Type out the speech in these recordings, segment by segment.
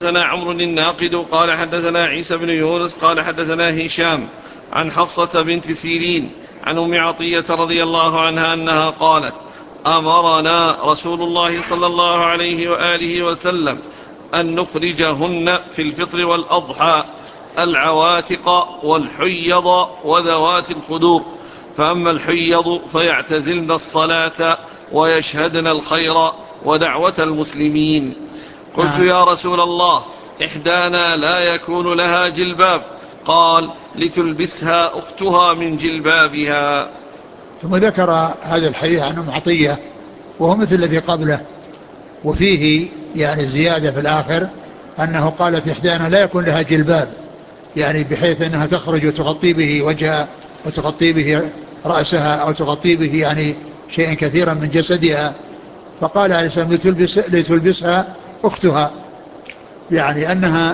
حدثنا عمرو الناقد قال حدثنا عيسى بن يونس قال حدثنا هشام عن حفصة بنت سيرين عن أم عطية رضي الله عنها أنها قالت: أمرنا رسول الله صلى الله عليه وآله وسلم أن نخرجهن في الفطر والأضحى العواتق والحيض وذوات الخدور، فأما الحيض فيعتزلن الصلاة ويشهدن الخير ودعوة المسلمين. قلت: نعم. يا رسول الله، إحدانا لا يكون لها جلباب. قال: لتلبسها أختها من جلبابها. ثم ذكر هذا الحديث عن أم عطية وهو مثل الذي قبله، وفيه يعني الزيادة في الآخر أنه قالت: إحدانا لا يكون لها جلباب، يعني بحيث أنها تخرج وتغطي به وجهها وتغطي به رأسها أو تغطي به يعني شيئا كثيرا من جسدها. فقال عليه السلام: لتلبسها أختها، يعني أنها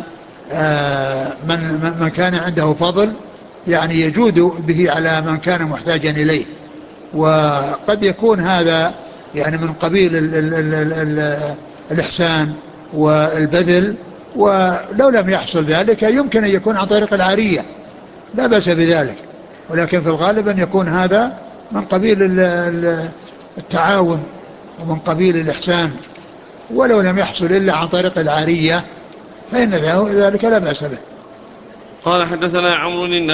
من كان عنده فضل يعني يجود به على من كان محتاجا إليه. وقد يكون هذا يعني من قبيل الإحسان والبذل، ولو لم يحصل ذلك يمكن أن يكون عن طريق العارية، لا بأس بذلك، ولكن في الغالب أن يكون هذا من قبيل التعاون ومن قبيل الإحسان، ولو لم يحصل إلا عن طريق العارية فإن ذلك لا بأس به. قال حدثنا عمرو